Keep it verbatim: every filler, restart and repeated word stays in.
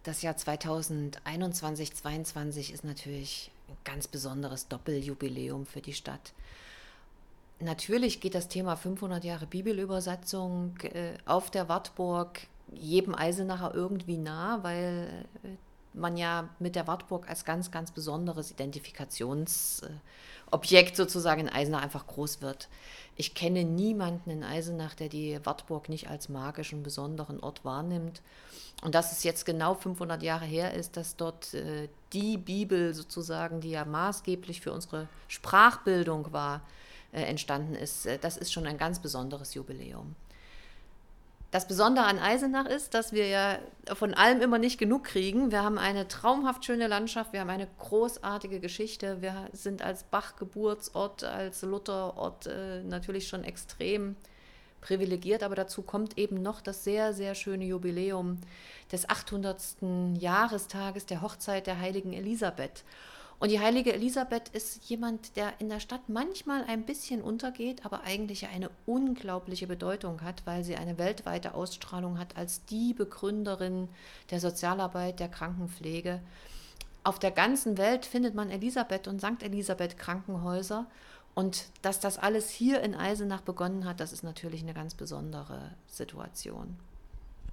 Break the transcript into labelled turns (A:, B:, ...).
A: Das Jahr zweitausendeinundzwanzig zweiundzwanzig ist natürlich ein ganz besonderes Doppeljubiläum für die Stadt. Natürlich geht das Thema fünfhundert Jahre Bibelübersetzung äh, auf der Wartburg jedem Eisenacher irgendwie nah, weil äh, man ja mit der Wartburg als ganz, ganz besonderes Identifikationsobjekt sozusagen in Eisenach einfach groß wird. Ich kenne niemanden in Eisenach, der die Wartburg nicht als magischen, besonderen Ort wahrnimmt. Und dass es jetzt genau fünfhundert Jahre her ist, dass dort äh, die Bibel sozusagen, die ja maßgeblich für unsere Sprachbildung war, äh, entstanden ist, äh, das ist schon ein ganz besonderes Jubiläum. Das Besondere an Eisenach ist, dass wir ja von allem immer nicht genug kriegen. Wir haben eine traumhaft schöne Landschaft, wir haben eine großartige Geschichte. Wir sind als Bach-Geburtsort, als Lutherort äh, natürlich schon extrem privilegiert, aber dazu kommt eben noch das sehr, sehr schöne Jubiläum des achthundertsten Jahrestages der Hochzeit der heiligen Elisabeth. Und die heilige Elisabeth ist jemand, der in der Stadt manchmal ein bisschen untergeht, aber eigentlich eine unglaubliche Bedeutung hat, weil sie eine weltweite Ausstrahlung hat als die Begründerin der Sozialarbeit, der Krankenpflege. Auf der ganzen Welt findet man Elisabeth und Sankt Elisabeth Krankenhäuser. Und dass das alles hier in Eisenach begonnen hat, das ist natürlich eine ganz besondere Situation.